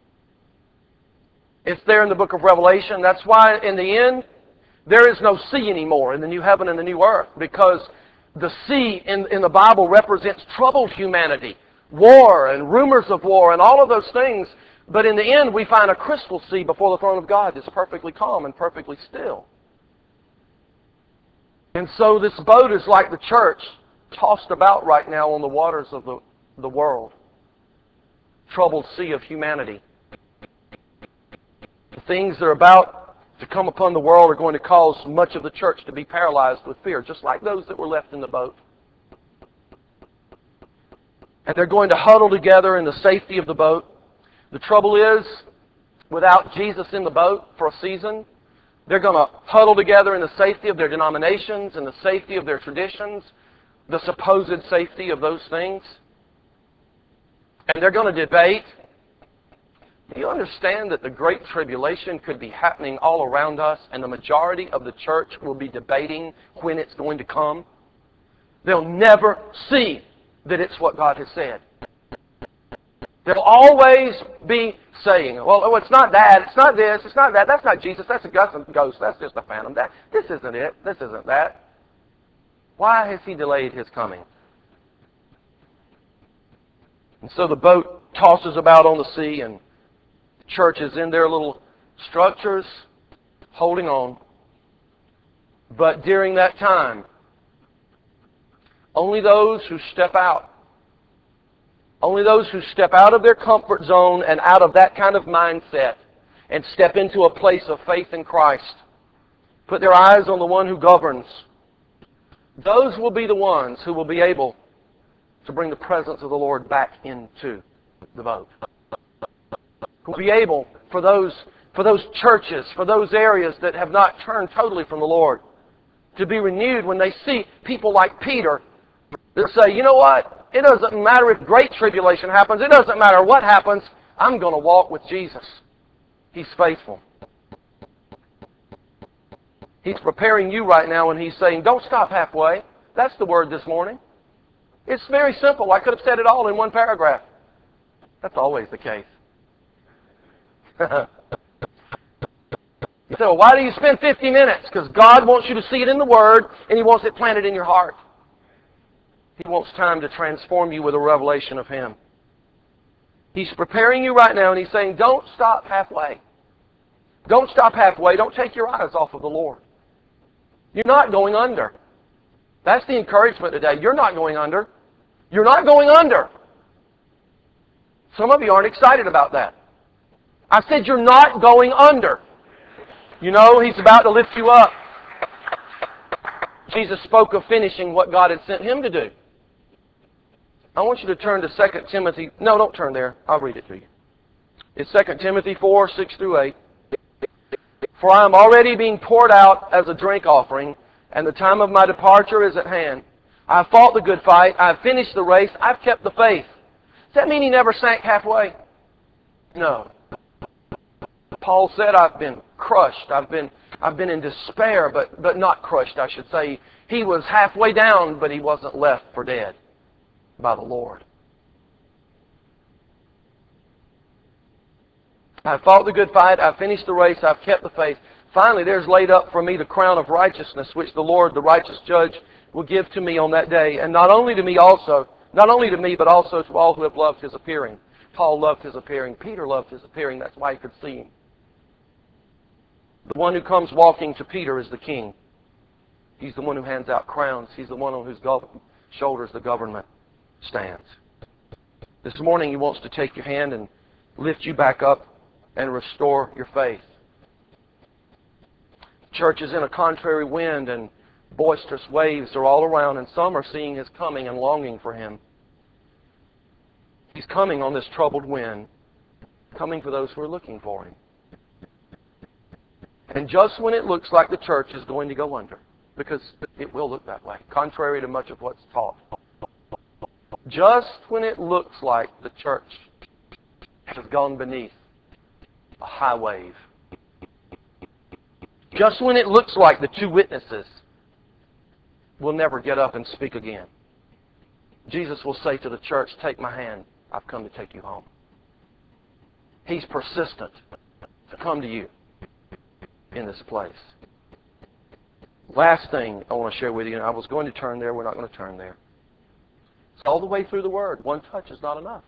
It's there in the book of Revelation. That's why, in the end, there is no sea anymore in the new heaven and the new earth, because the sea in, in the Bible represents troubled humanity, war and rumors of war and all of those things. But in the end, we find a crystal sea before the throne of God that's perfectly calm and perfectly still. And so this boat is like the church, tossed about right now on the waters of the, the world. Troubled sea of humanity. The things that are about to come upon the world are going to cause much of the church to be paralyzed with fear, just like those that were left in the boat. And they're going to huddle together in the safety of the boat. The trouble is, without Jesus in the boat for a season, they're going to huddle together in the safety of their denominations and the safety of their traditions, the supposed safety of those things. And they're going to debate. Do you understand that the Great Tribulation could be happening all around us, and the majority of the church will be debating when it's going to come? They'll never see that it's what God has said. They'll always be saying, well, oh, it's not that, it's not this, it's not that, that's not Jesus, that's a ghost, that's just a phantom. That, this isn't it, this isn't that. Why has he delayed his coming? And so the boat tosses about on the sea, and the church is in their little structures, holding on. But during that time, only those who step out, only those who step out of their comfort zone and out of that kind of mindset and step into a place of faith in Christ, put their eyes on the one who governs, those will be the ones who will be able to bring the presence of the Lord back into the boat. Who will be able, for those, for those churches, for those areas that have not turned totally from the Lord, to be renewed when they see people like Peter that say, you know what? It doesn't matter if great tribulation happens. It doesn't matter what happens. I'm going to walk with Jesus. He's faithful. He's preparing you right now, and He's saying, don't stop halfway. That's the word this morning. It's very simple. I could have said it all in one paragraph. That's always the case. You say, well, why do you spend fifty minutes? Because God wants you to see it in the Word, and He wants it planted in your heart. He wants time to transform you with a revelation of Him. He's preparing you right now, and He's saying, don't stop halfway. Don't stop halfway. Don't take your eyes off of the Lord. You're not going under. That's the encouragement today. You're not going under. You're not going under. Some of you aren't excited about that. I said you're not going under. You know, He's about to lift you up. Jesus spoke of finishing what God had sent Him to do. I want you to turn to Second Timothy. No, don't turn there. I'll read it to you. It's Second Timothy four, six through eight. For I am already being poured out as a drink offering, and the time of my departure is at hand. I have fought the good fight. I have finished the race. I've kept the faith. Does that mean he never sank halfway? No. Paul said, I've been crushed. I've been, I've been in despair, but, but not crushed, I should say. He was halfway down, but he wasn't left for dead by the Lord. I've fought the good fight. I've finished the race. I've kept the faith. Finally, there's laid up for me the crown of righteousness, which the Lord, the righteous judge, will give to me on that day. And not only to me also, not only to me, but also to all who have loved His appearing. Paul loved His appearing. Peter loved His appearing. That's why he could see Him. The one who comes walking to Peter is the King. He's the one who hands out crowns. He's the one on whose shoulders the government stands. This morning He wants to take your hand and lift you back up and restore your faith. Church is in a contrary wind and boisterous waves are all around, and some are seeing His coming and longing for Him. He's coming on this troubled wind, coming for those who are looking for Him. And just when it looks like the church is going to go under, because it will look that way, contrary to much of what's taught, just when it looks like the church has gone beneath a high wave, just when it looks like the two witnesses will never get up and speak again, Jesus will say to the church, "Take my hand. I've come to take you home." He's persistent to come to you in this place. Last thing I want to share with you, and I was going to turn there, we're not going to turn there. It's all the way through the Word. One touch is not enough.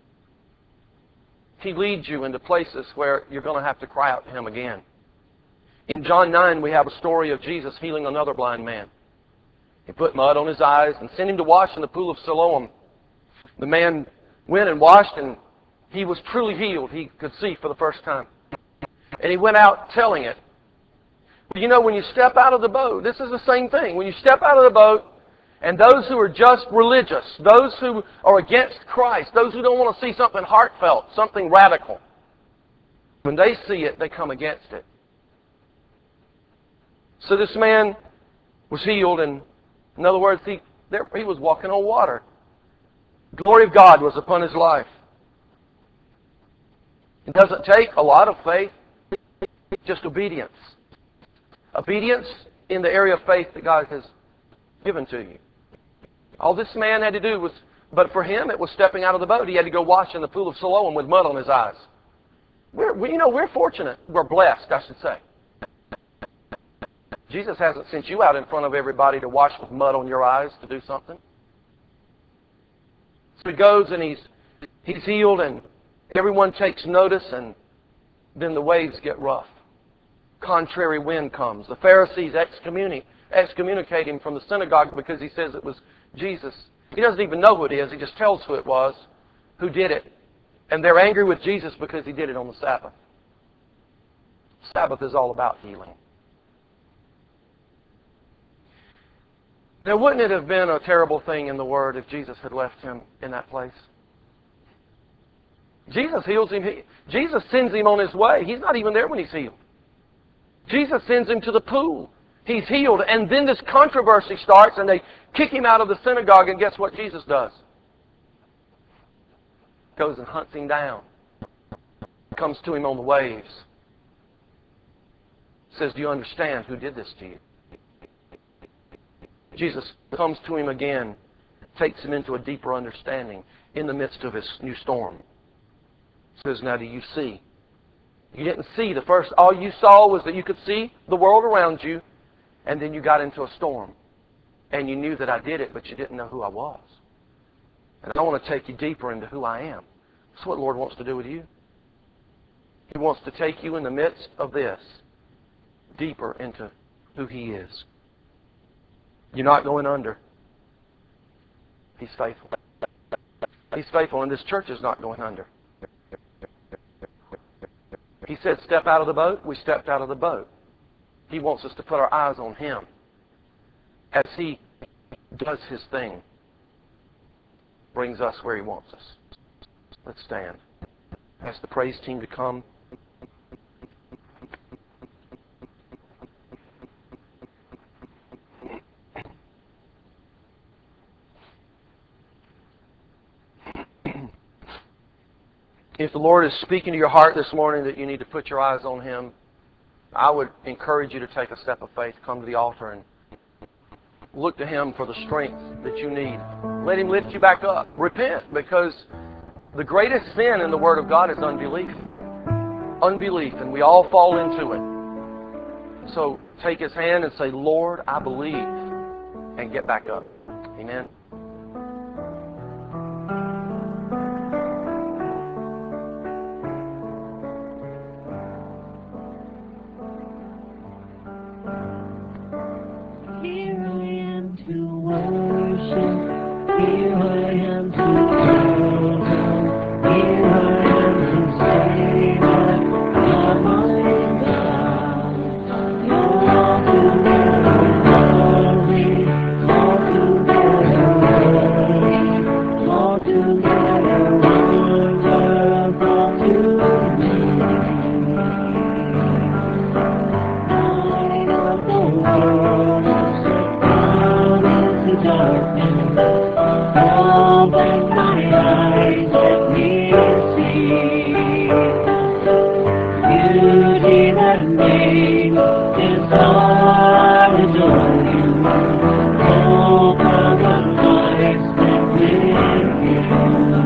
He leads you into places where you're going to have to cry out to Him again. In John nine, we have a story of Jesus healing another blind man. He put mud on his eyes and sent him to wash in the pool of Siloam. The man went and washed, and he was truly healed. He could see for the first time. And he went out telling it. You know, when you step out of the boat, this is the same thing. When you step out of the boat, and those who are just religious, those who are against Christ, those who don't want to see something heartfelt, something radical, when they see it, they come against it. So this man was healed, and in other words, he, there, he was walking on water. The glory of God was upon his life. It doesn't take a lot of faith, just obedience. Obedience in the area of faith that God has given to you. All this man had to do was, but for him it was stepping out of the boat. He had to go wash in the pool of Siloam with mud on his eyes. We're, we, you know, we're fortunate. We're blessed, I should say. Jesus hasn't sent you out in front of everybody to wash with mud on your eyes to do something. So he goes and he's, he's healed, and everyone takes notice, and then the waves get rough. Contrary wind comes. The Pharisees excommunicate, excommunicate him from the synagogue because he says it was Jesus. He doesn't even know who it is. He just tells who it was, who did it. And they're angry with Jesus because he did it on the Sabbath. Sabbath is all about healing. Now, wouldn't it have been a terrible thing in the Word if Jesus had left him in that place? Jesus heals him. He, Jesus sends him on his way. He's not even there when he's healed. Jesus sends him to the pool. He's healed. And then this controversy starts, and they kick him out of the synagogue, and guess what Jesus does? Goes and hunts him down. Comes to him on the waves. Says, "Do you understand who did this to you?" Jesus comes to him again, takes him into a deeper understanding in the midst of his new storm. Says, "Now do you see?" You didn't see the first. All you saw was that you could see the world around you, and then you got into a storm. And you knew that I did it, but you didn't know who I was. And I want to take you deeper into who I am. That's what the Lord wants to do with you. He wants to take you in the midst of this deeper into who He is. You're not going under. He's faithful. He's faithful, and this church is not going under. He said, step out of the boat. We stepped out of the boat. He wants us to put our eyes on Him as He does His thing. Brings us where He wants us. Let's stand. Ask the praise team to come. If the Lord is speaking to your heart this morning that you need to put your eyes on Him, I would encourage you to take a step of faith, come to the altar and look to Him for the strength that you need. Let Him lift you back up. Repent, because the greatest sin in the Word of God is unbelief. unbelief, and we all fall into it. So take his hand and say, Lord, I believe, and get back up. Amen. Here I am to worship. Here I am to bow down. Here I am to say that you're my God. You're altogether lovely, altogether worthy, altogether wonderful to me. Light of the world, come into darkness. Open my eyes, let me see beauty that made this heart adore you. Open the life spent with you.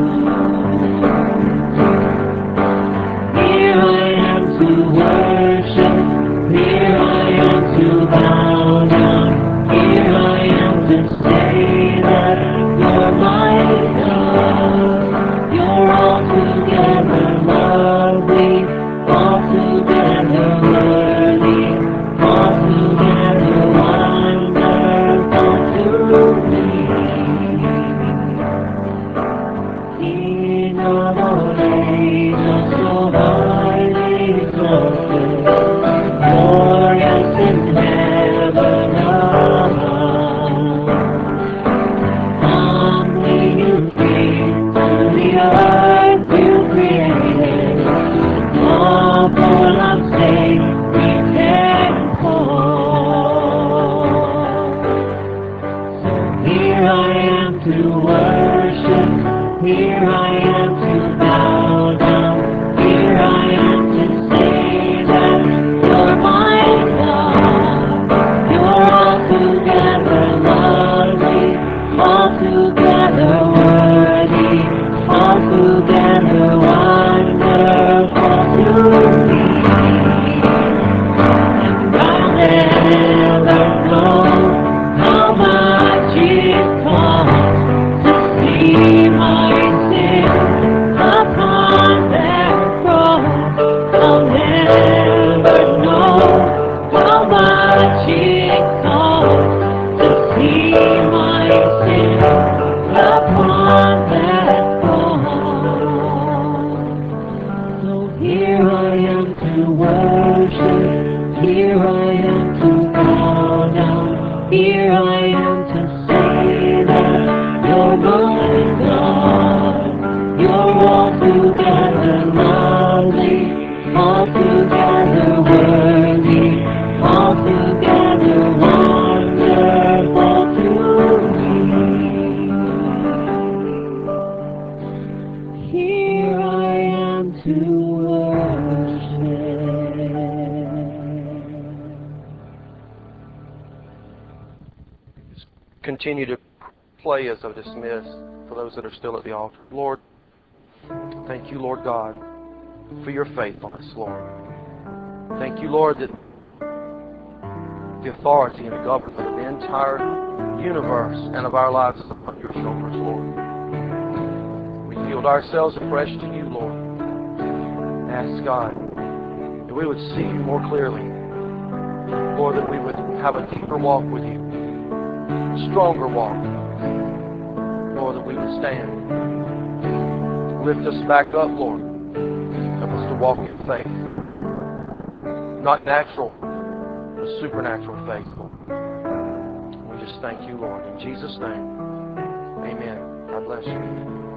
Here I am to worship. Here I am to bow down. Here I am to say that you're my God. You're altogether lovely, altogether worthy, altogether wonderful to me. King of all ages, so highly exalted, glorious in heaven above. Humbly you came to the earth you created, all for love's sake we can fall. So here I am to worship, here I am to bow down, here I am to say that you're my God. You're altogether lovely, altogether worthy, altogether wonderful to me. And I'll never know how much it costs to see my sin upon that cross. I'll never know how much it costs to see my sin upon that cross. So here I am to worship, here I am to bow down, here I am to say that you're my God. You're altogether lovely, altogether worthy, altogether wonderful to me. Here I am to Continue to play as I dismiss for those that are still at the altar. Lord, thank you, Lord God, for your faithfulness, Lord. Thank you, Lord, that the authority and the government of the entire universe and of our lives is upon your shoulders, Lord. We yield ourselves afresh to you, Lord. Ask God that we would see you more clearly. Lord, that we would have a deeper walk with you, a stronger walk. Lord, that we would stand. Lift us back up, Lord. Help us to walk in faith. Not natural, but supernatural faith, Lord. We just thank you, Lord. In Jesus' name, amen. God bless you.